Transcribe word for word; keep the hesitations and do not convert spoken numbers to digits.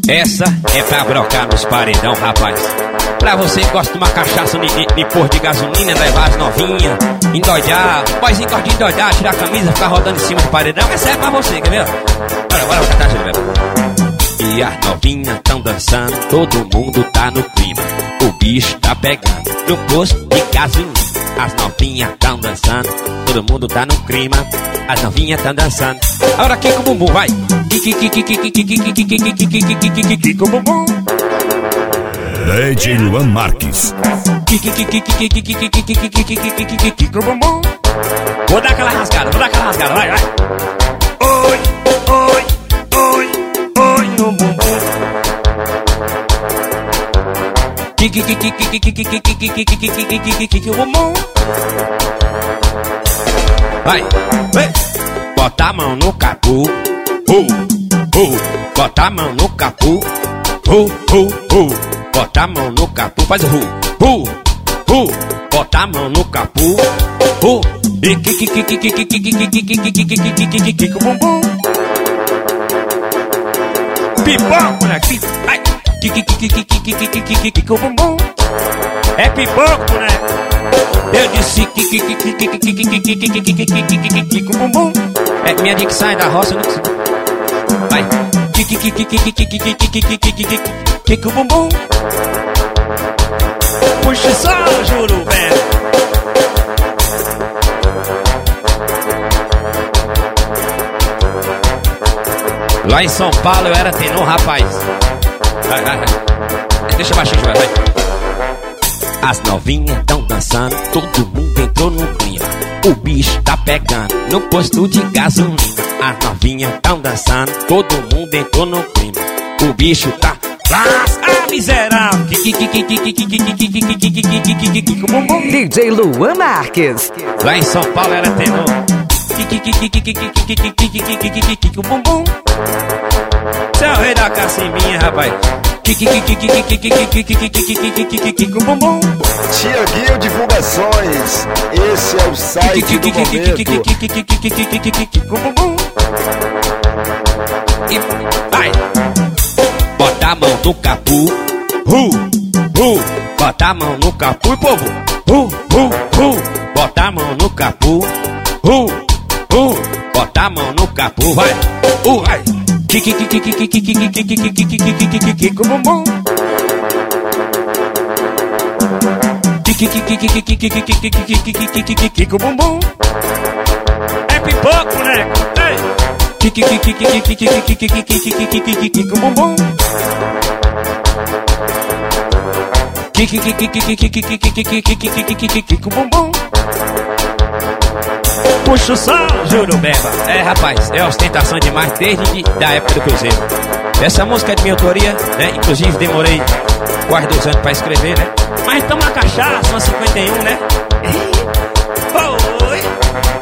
Essa é pra brocar nos paredão, rapaz. Pra você que gosta de uma cachaça de pôr de gasolina, levar as novinhas, endoidar, boizinho gosta de endoidar, tirar a camisa, ficar rodando em cima do paredão. Essa é pra você, quer ver? Bora, bora cantar, Gilberto. E as novinhas tão dançando, todo mundo tá no clima. O bicho tá pegando no posto de gasolina. As novinhas tão dançando, todo mundo tá no clima. As novinhas tão dançando. Agora aqui com o bumbum, vai. Com o bumbum. D J Luan Marques. Com o bumbum. Vou dar aquela rasgada, vou dar aquela rasgada, vai, vai. Oi, oi, oi, oi no bumbum. Vai, vai. Bota a mão no capu, uh, uh. Bota a mão no capu, uh, uh, uh. Bota a mão no capu, faz o ru, uh, uh. Bota a mão no capu, uh. E que o bumbum. Pipoco, né? Ai. Que o bumbum. É pipoco, né? Eu disse que que que que que que que que que que que que que bumbum. É minha dicção é da roça, eu não consigo. Vai. Que que que que que que que que que que que que que que bumbum. Puxa só, juro, velho. Lá em São Paulo eu era tenor, rapaz. Vai, vai, vai. Deixa baixinho, vai, vai. As novinhas tão dançando, todo mundo entrou no clima. O bicho tá pegando no posto de gasolina. As novinhas tão dançando, todo mundo entrou no clima. O bicho tá lasca, miserável. D J Luan Marques. Lá em São Paulo era tenor. O bumbum. Você é o rei da cacimbinha, rapaz. O bumbum. Tiaguinho Divulgações. Esse é o site do momento. O bumbum. E vai. Bota a mão no capu. Uh, uh. Bota a mão no capu, povo. Uh, uh, uh. Bota a mão no capu. Uh, uh. Bota a mão no capu, vai. Uh, vai. Com o bumbum. Com o bumbum. É pipoco, né? Com o bumbum. Com o bumbum. Puxa o som, juro, beba. É, rapaz, é ostentação demais desde de, da época do Cruzeiro. Essa música é de minha autoria, né? Inclusive demorei quase dois anos pra escrever, né? Mas toma uma cachaça, uma cinquenta e um, né? Oi!